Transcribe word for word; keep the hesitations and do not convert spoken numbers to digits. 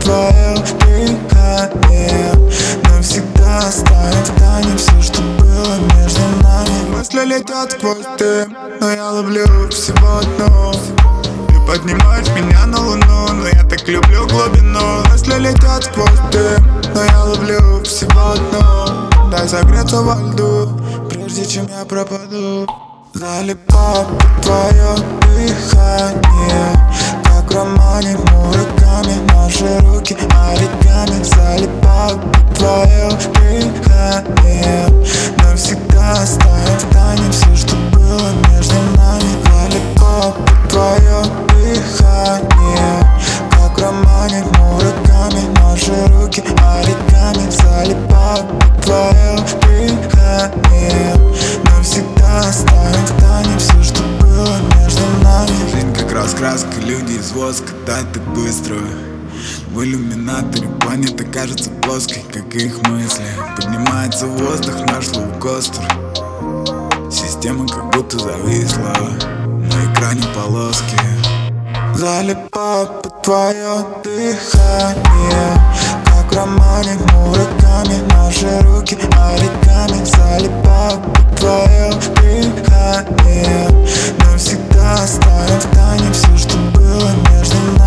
твое дыхание. Навсегда оставим в тайне все, что было между нами. Мысли летят сквозь дым, но я ловлю всего одну. Ты поднимаешь меня на луну, но я так люблю глубину. Мысли летят сквозь дым, но я ловлю всего одну. Дай согреться во льду, прежде чем я пропаду. Залипаю под твое дыхание, как в романе Мураками. Наши руки оригами. Залипаю под твое дыхание. Навсегда оставим в тайне все, что было между нами. Залипаю под твое дыхание, как в романе Мураками. Наши руки оригами. Залипаю под твое дыхание. Навсегда оставим в тайне все, что было между нами. Жизнь как раскраска, люди из воска, да, так быстро. В иллюминаторе планета кажется плоской, как и их мысли. Поднимается в воздух наш лоукостер. Система как будто зависла, на экране полоски. Залипаю под твое дыхание, как в романе Мураками. Наши руки оригами. Залипаю под твое дыхание. Навсегда оставим в тайне все, что было между нами.